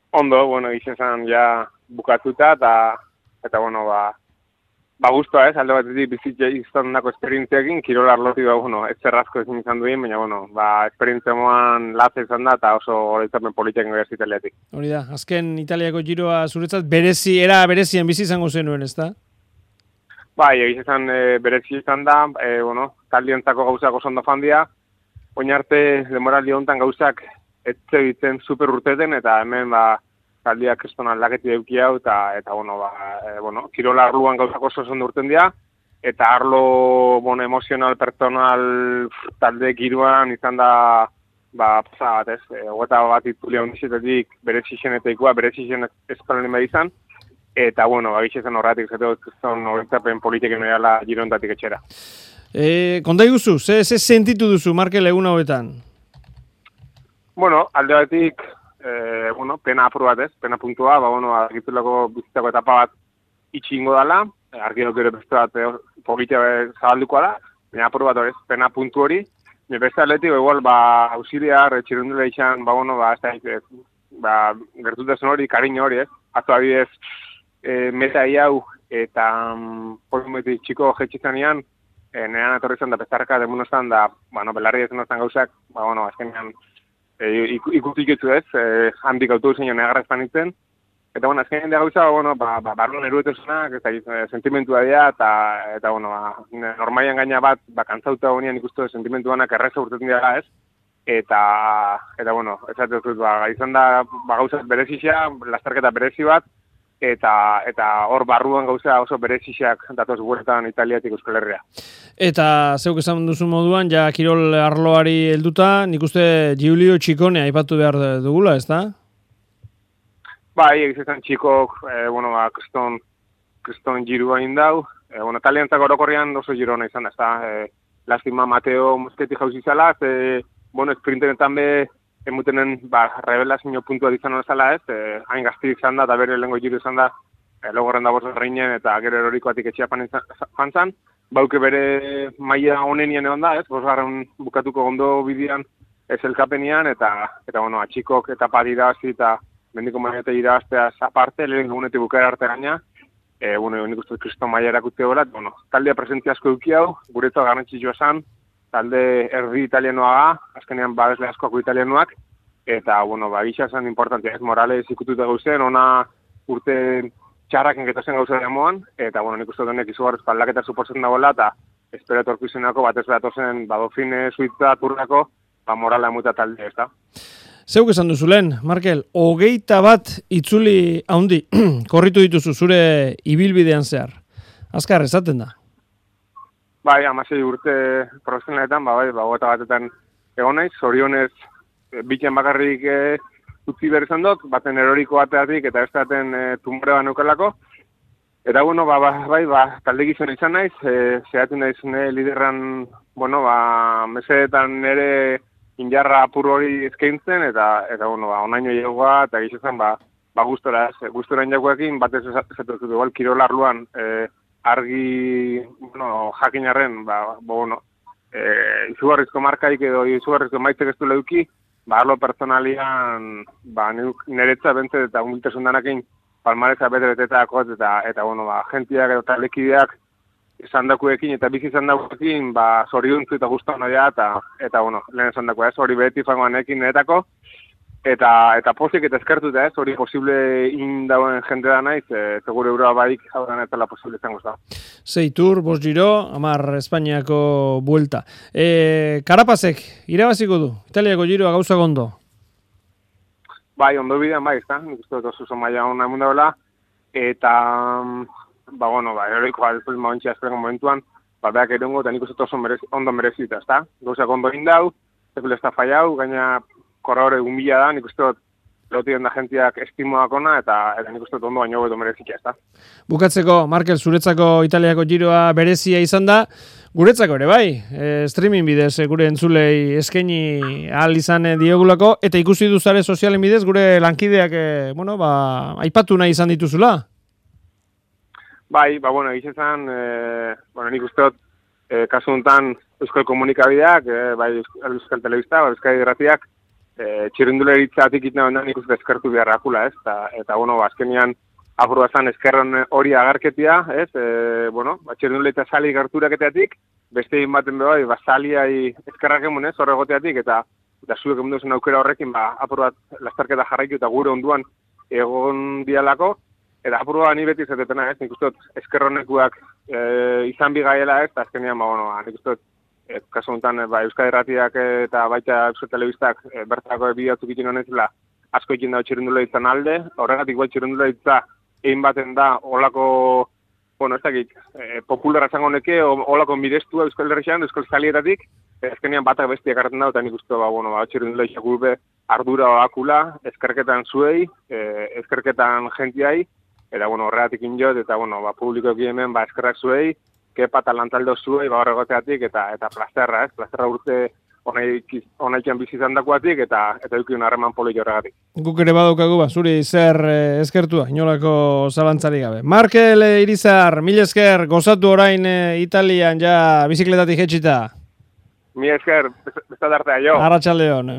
Ondo, bueno, izan ja bukatuta, eta bueno, guztua alde batetik bizitza izan dako esperientziakin, kirol arlotik ez zerrazko ezin izan duen, baina, bueno, esperientzia moan latza izan da, eta oso horretzapen politiak nire italiatik. Hori da, azken Italiako giroa zuretzat berezien bizi izango zenuen, ez da? Bai, izan berezi izan da, taldientzako gauzak oso ondo fandia, oin arte demoraldi honetan gauzak etxe ditzen super urteten, eta hemen taldiak kriston aldaketi eduki hau, eta kirola arluan gauzak oso ondo urten dira, eta arlo emozional, personal, talde giroan izan da, pasa bat ez, hogeta bat itulia hondizetetik berezixeneteikoa, berezixen espalonen behizan, eta, gabizezen horretik, zeteo, horretzapen politiken ehala girontatik etxera. Konta iguzu, ze sentitu duzu, Markel, egun hauetan? Alde batetik, pena apur bat ez, pena puntua, argitulako bizitzako etapa bat itxi ingo dela, argiok ere beste bat politia zabalduko da, baina apur bat hori, pena puntu hori, beste atletik, auxiliar, txirundula izan, gertutasun hori, kariño hori ez, atzo abidez, meta hau, eta polimetik txiko jetxizan ean, nean etorri zen da pestarka demunostan da, belarri ezen oztan gauzak, azkenean, ikutik etzu ez, handik autobusen jo negarra espanitzen, eta azkenean da gauza, barruan eruetesunak, sentimentua dira, eta normaian gaina bat, kantzauta honean ikustu sentimentuanak erreza urtetan dira ez, eta esatzen dut, izan da gauzak berezizia, lasterketa berezi bat, eta hor barruan gauza oso berezizak datoz guretan Italiatik Euskal Herria. Eta zeuk esan duzu moduan, ja kirol arloari helduta, nik uste Giulio Ciccone aipatu behar dugula, ez da? Bai, egizan txikok, kriston girua indau, taliantzako orokorrian oso girona izan da, ez da? Lastima Mateo Moschetti jauzi zala, esprintenetan emutenen revelazio puntua izan zala ez, hain gazti izan da, eta bere lehenko giro izan da, logorren da bozo reinen eta gero erorikoatik etxea pantzan, bauke bere maia honenien egon da ez, bosgarren bukatuko ondo bidean ez elkapenian, eta atxikok eta padirazi eta mendiko maietea irazteaz aparte, lehen gunetik bukaera arte gaina, nik uste kriston maia erakute gola, taldea presentzia asko duki hau, guretzat garrantzitsua esan, talde erdi italianoa, azkenean badesle askoako italianoak, eta, gisa zen importantia ez, Morales ikututa gauzen, ona urte txarraken getozen gauza damoan, eta, nik uste honek izugarrezko aldaketa suposatzen dagoela, eta espero etorku izenako, batez behatozen, badofine, suitza, turrako, morala emuta talde, ez da. Zeuk esan duzu lehen, Markel, 21 itzuli haundi, korritu dituzu zure ibilbidean zehar. Azkar, esaten da. Bai, 16 urte profesionaletan, gota batetan egon naiz, zorionez biken bakarrik utzi behar izan dut, baten eroriko bateatik eta ez daten tumore bat neukalako. Eta talde gizon izan naiz, zehatu naiz liderran, mesedetan nire injarra apur hori eskaintzen, eta onaino jegoa, eta gizizan, gustora injakoekin, batez esatu dut, igual, kirol arluan, argi, jakinarren, izugarrizko markaik edo izugarrizko maitzek ez du leuki, arlo personalian, niretza bentze eta humiltasun danakin palmareza bete-betetako, eta gentiak eta talekideak esan dakuekin eta bizi izan dakuekin, zoriontzu eta guztu hona dira, eta lehen esan dakoa ez, hori beti fangoanekin niretako, eta pozik eta eskertuta ez, hori posible indauen jente da naiz, segure euroa baik hau da netela posible izango da. 6 tour, 5 giro, 10 Espainiako buelta. Karapazek, irabaziko du, Italiako giroa gauza gondo? Bai, ondo bidean, ez da, nik uste dut oso maia hona emun dagoela, eta, eroriko después momentxea esperengo momentuan, beak erongo, eta nik uste oso ondo merezita, ez da? Gauzak ondo indau, zekule ez da fallau, gaina korra humila da, nik uste dut lotien da jentiak estimoak ona, eta nik uste dut ondo baino beto merezikia, ez da? Bukatzeko, Markel, zuretzako Italiako giroa berezia izan da, guretzako ere bai, streaming bidez gure entzulei eskaini ahal izan diogulako, eta ikusi duzare sozialen bidez gure lankideak, aipatu nahi izan dituzula? Bai, egizezan, nik uste dut, kasu honetan Euskal Komunikabideak, bai Euskal Telebista, bai Euskal Irratiak, txirrinduleritzatik itna ondan ikuste eskertu beharrakula, ez? Eta bueno, azkenian apurua zan eskerron hori agarketia, ez? Txirrinduleritza sali gerturaketeatik, beste egin baten behar, saliai eskerrak emun, ez? Horregoteatik, eta zuek emun duzen aukera horrekin, apur bat lastarketa jarraitu eta gure onduan egon dialako, eta apur bat ni beti izatetena, ez? Nik ustot eskerronekuak izan bigaiela, ez? Eta azkenian, nik ustot kasu honetan Euskadi Irratiak eta baita Euskal Telebistak bertako bideotzuk egin honetela asko egin da txirrindularitzan alde, horregatik txirrindularitza egin baten da olako, ez dakit, popularra zango neke, olako mirestua Euskal Herrian, Euskal Zalietatik, ezkenean batak bestiak hartzen da, eta nik uste, txirrindularitzak gurbe ardura akula, eskerketan zuei, eskerketan jentiai, eta horregatik injot, eta publikoki hemen eskerrak zuei, kepa eta lantaldo zuei horregoteatik eta plazterra, ez? Plazterra urte honaikian bizizan dakoatik eta eukion harreman poli horregatik. Guk ere badaukagu, zuri zer eskertua, inolako zalantzari gabe. Markel Irizar, mil esker, gozatu orain Italian ja bizikletatik jetxita. Mil esker, besta dartea jo. Arratsaldeon.